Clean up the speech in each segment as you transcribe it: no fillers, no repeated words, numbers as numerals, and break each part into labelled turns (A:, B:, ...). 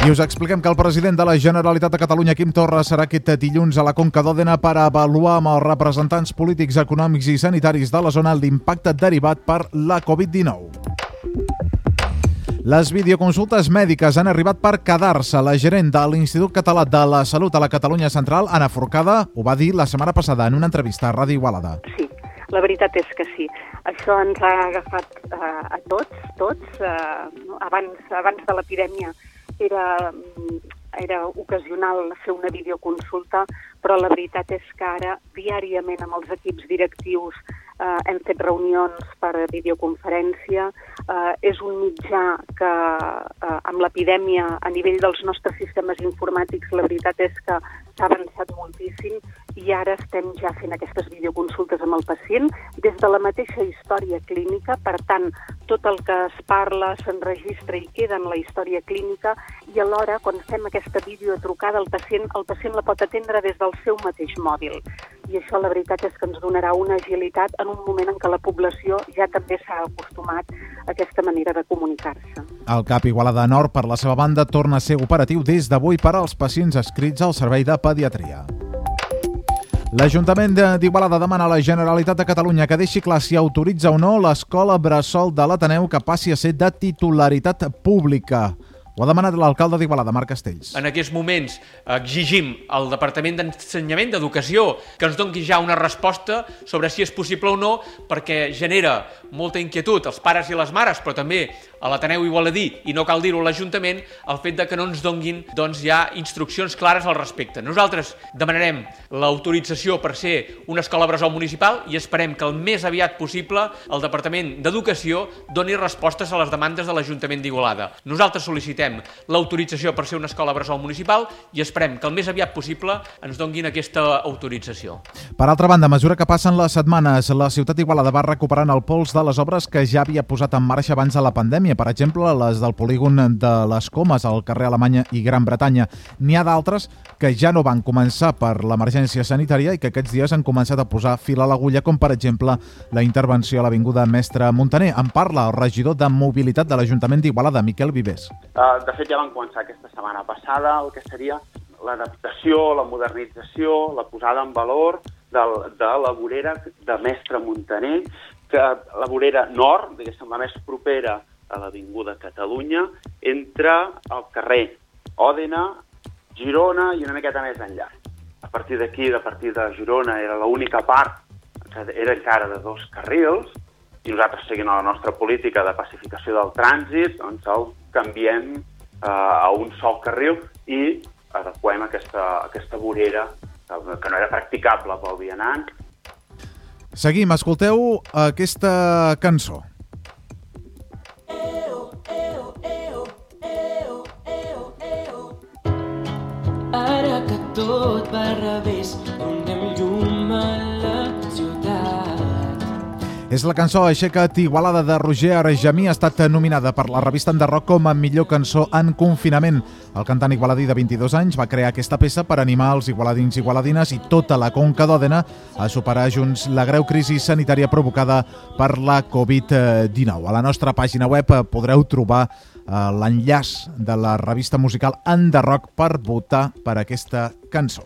A: I us expliquem que el president de la Generalitat de Catalunya, Quim Torra, serà aquest dilluns a la Conca d'Òdena per avaluar amb els representants polítics, econòmics i sanitaris de la zona l'impacte derivat per la Covid-19. Les videoconsultes mèdiques han arribat per quedar-se. La gerent de l'Institut Català de la Salut a la Catalunya Central, Anna Forcada, ho va dir la setmana passada en una entrevista a Ràdio Igualada.
B: Sí, la veritat és que sí. Això ens ha agafat a tots. Abans de l'epidèmia era ocasional fer una videoconsulta, però la veritat és que ara, diàriament amb els equips directius, hem fet reunions per videoconferència. És un mitjà que, amb l'epidèmia, a nivell dels nostres sistemes informàtics, la veritat és que s'ha avançat moltíssim i ara estem ja fent aquestes videoconsultes amb el pacient des de la mateixa història clínica. Per tant, tot el que es parla s'enregistra i queda en la història clínica i alhora, quan fem aquesta videotrucada, el pacient la pot atendre des del seu mateix mòbil. I això, la veritat, és que ens donarà una agilitat en un moment en què la població ja també s'ha acostumat a aquesta manera de comunicar-se.
A: El CAP Igualada Nord, per la seva banda, torna a ser operatiu des d'avui per als pacients adscrits al servei de pediatria. L'Ajuntament d'Igualada demana a la Generalitat de Catalunya que deixi clar si autoritza o no l'escola bressol de l'Ateneu que passi a ser de titularitat pública. Ho ha demanat l'alcalde d'Igualada, Marc Castells.
C: En aquests moments exigim al Departament d'Ensenyament d'Educació que ens doni ja una resposta sobre si és possible o no, perquè genera molta inquietud als pares i les mares, però també a l'Ateneu igualadí, i no cal dir-ho a l'Ajuntament, el fet de que no ens donguin ja instruccions clares al respecte. Nosaltres demanarem l'autorització per ser una escola bressol municipal i esperem que el més aviat possible el Departament d'Educació doni respostes a les demandes de l'Ajuntament d'Igualada. Nosaltres sol·licitem l'autorització per ser una escola bressol municipal i esperem que el més aviat possible ens donguin aquesta autorització.
A: Per altra banda, a mesura que passen les setmanes, la ciutat d'Igualada va recuperant el pols de les obres que ja havia posat en marxa abans de la pandèmia. Per exemple, les del polígon de les Comes al carrer Alemanya i Gran Bretanya. N'hi ha d'altres que ja no van començar per l'emergència sanitària i que aquests dies han començat a posar fil a l'agulla, com per exemple la intervenció a l'Avinguda Mestre Montaner. En parla el regidor de Mobilitat de l'Ajuntament d'Igualada, Miquel Vivés.
D: De fet, ja van començar aquesta setmana passada el que seria l'adaptació, la modernització, la posada en valor de la vorera de Mestre Montaner, que la vorera nord, diguéssim, la més propera a l'Avinguda Catalunya, entre el carrer Òdena, Girona i una miqueta més enllà. A partir d'aquí, a partir de Girona, era l'única part que era encara de 2 carrils, i nosaltres, seguint la nostra política de pacificació del trànsit, doncs el canviem a un sol carril i adequem aquesta vorera que no era practicable pel vianant.
A: Seguim, escolteu aquesta cançó.
E: Ara que tot va al revés, donem llum a la ciutat.
A: És la cançó Aixeca't Igualada de Roger Argemí. Ha estat nominada per la revista Enderroc com a millor cançó en confinament. El cantant igualadí de 22 anys va crear aquesta peça per animar els igualadins i igualadines i tota la Conca d'Òdena a superar junts la greu crisi sanitària provocada per la Covid-19. A la nostra pàgina web podreu trobar l'enllaç de la revista musical Enderroc per votar per aquesta cançó.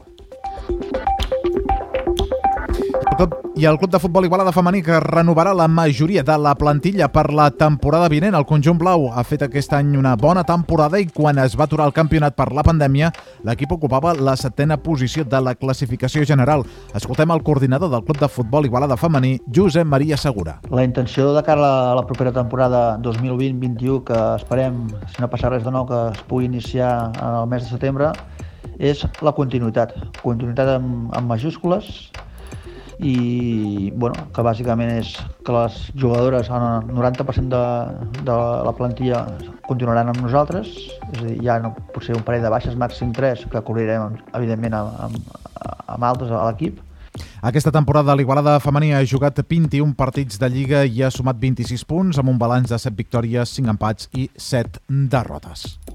A: I el Club de Futbol Igualada Femení, que renovarà la majoria de la plantilla per la temporada vinent. El conjunt blau ha fet aquest any una bona temporada i quan es va aturar el campionat per la pandèmia, l'equip ocupava la 7ª posició de la classificació general. Escoltem el coordinador del Club de Futbol Igualada Femení, Josep Maria Segura.
F: La intenció de cara a la propera temporada 2020-21, que esperem, si no passa res de nou, que es pugui iniciar en el mes de setembre, és la continuïtat. Continuïtat amb majúscules, i que bàsicament és que les jugadores, el 90% de la plantilla continuaran amb nosaltres, és a dir, ja no potser un parell de baixes, màxim 3, que cobrirem evidentment amb altres a l'equip.
A: Aquesta temporada l'Igualada femení ha jugat 21 partits de Lliga i ha sumat 26 punts amb un balanç de 7 victòries, 5 empats i 7 derrotes.